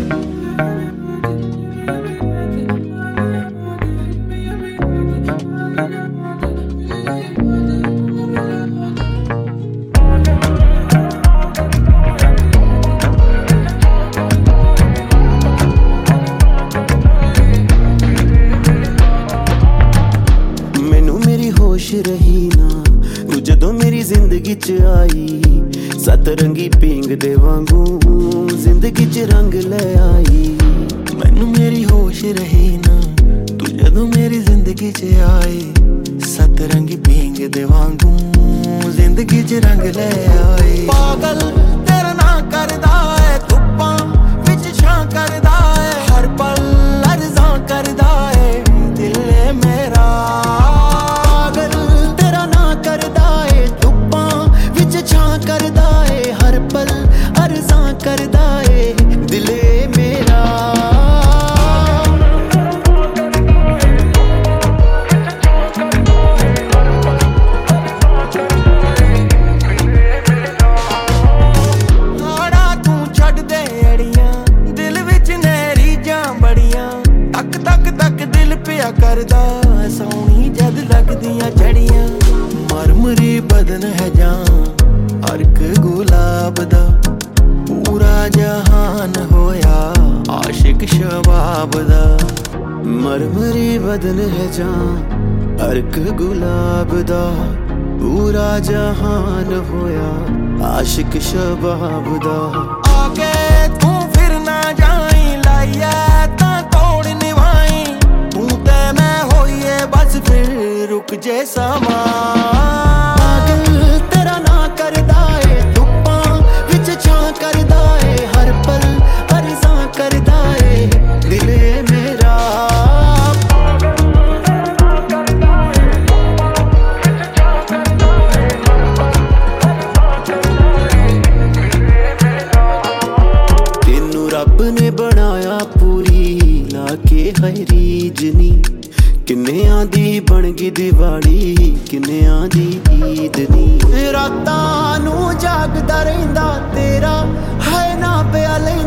रही ना तू जदों मेरी जिंदगी च आई सतरंगी पींग दे वांगू जिंदगी च रंग ले आई। मैनू मेरी होश रही ना तू जदों मेरी जिंदगी च आई सतरंगी पींग दे वांगू जिंदगी च रंग ले आई। पागल तेरा ना करदा है धुप्पां विच छां करदा है हर पल अर्ज़ां करदा है दिल मेरा। करदा है हर पल अर्ज़ां करदा है दिले मेरा। आड़ा तू छड्ड दे अड़ियां दिल विच नहरीजां बड़ियां तक तक तक दिल पिया करदा सोहनी जद लगदियां झड़ियां। मरमरी बदन है जान अर्क गुलाब दा पूरा जहान होया आशिक शबाब दा। मरमरी बदन है जान अर्क गुलाब दा पूरा जहान होया आशिक शबाब दा। आगे तू फिर ना जाई लाइया तां तोड़ निभाई तू ते मैं होइए बस फिर रुक जे समा। रब ने बनाया पूरी लाके है रीजनी किन्नियां दी बन गई दिवाली किन्नियां दी ईद नी। रातां नूं जागदा रहिंदा तेरा है ना प्याले